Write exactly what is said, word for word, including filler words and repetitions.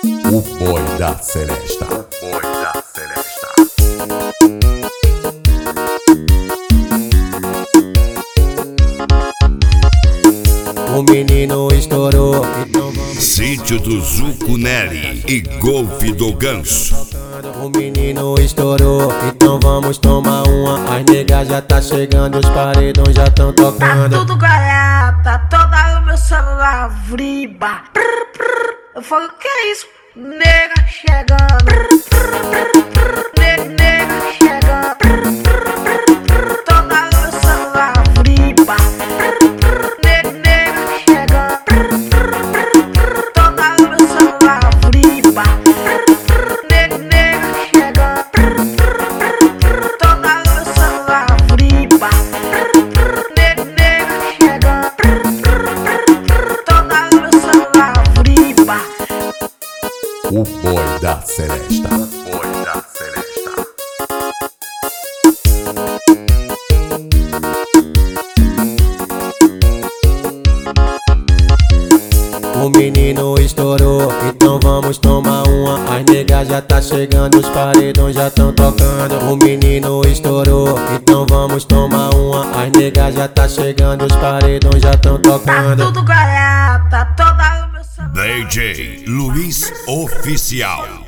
O boy da Celesta. O boy da Celesta. O menino estourou, então vamos. Sítio do Zucunelli e Golfe do Ganso. O menino estourou, então vamos tomar uma. As negas já tá chegando, os paredões já tão Tá tocando. tudo galhada, toda o meu celular vriba. Prr, prr. Eu falo, que é isso? Nega chegando. Prr, prr, prr, prr. Ne- Nega chegando. Prr, prr, prr, prr. Toda o meu celular vriba. Prr, prr. Ne- Nega chegando. Prr, prr, prr, prr. Toda o meu celular vriba. Prr, prr. Ne- Nega chegando. Prr, prr, prr, prr. Toda o meu celular vriba. Prr, prr. Ne- Nega chegando. Prr, prr, prr, prr. Toda o meu celular vriba. O boy da Celesta. O boy da Celesta. O menino estourou, então vamos tomar uma. As negas já tá chegando, os paredões já tão tocando. O menino estourou, então vamos tomar uma. As negas já tá chegando, os paredões já tão Tá tocando. tudo galhada, toda o meu celular. D J Luiz Oficial.